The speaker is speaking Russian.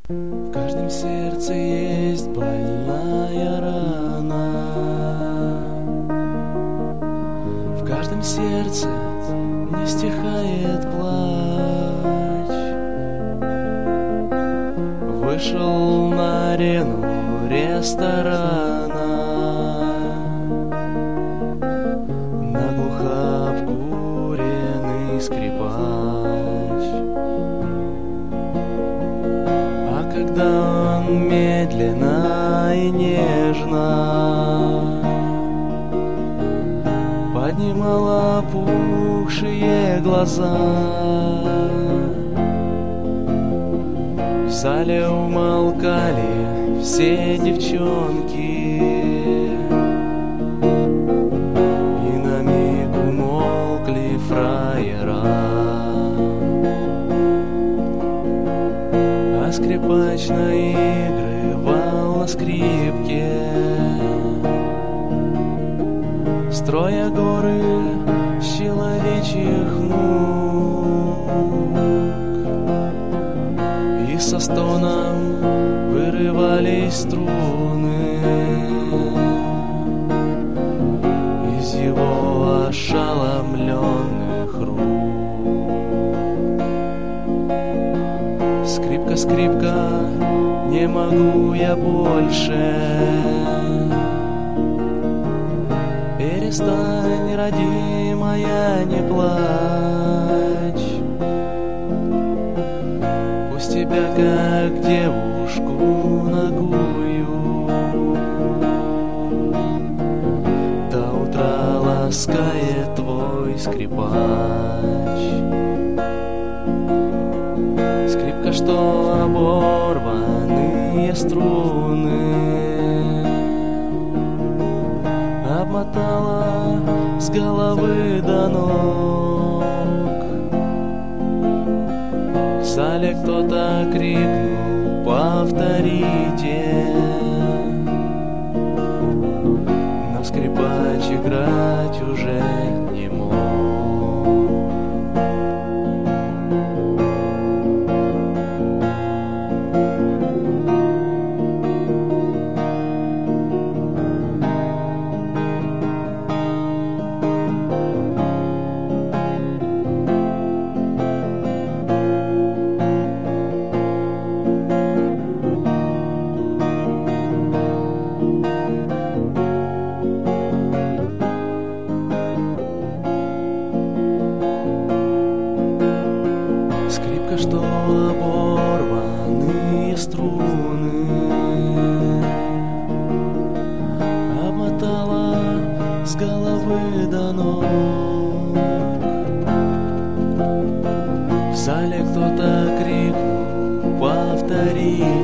В каждом сердце есть больная рана, в каждом сердце не стихает плач. Вышел на арену ресторана наглухо обкуренный скрипач. А когда он медленно и нежно поднимал опухшие глаза, в зале умолкали все девчонки, и на миг умолкли фраера. А скрипач наигрывал на скрипке, строя горы с человечьих ног, и со стоном вырывались струны из его ошеломленных рук. Скрипка, скрипка, не могу я больше. Перестань, родимая, не плачь. Пусть тебя, как девушку нагую, до утра ласкает твой скрипач. Скрипка, что оборванные струны обмотала с головы до ног. В зале кто-то крикнул: повторите. Но скрипач играть уже не мог. Скрипка, что оборванные струны обмотала с головы до ног. В зале кто-то крикнул: повтори.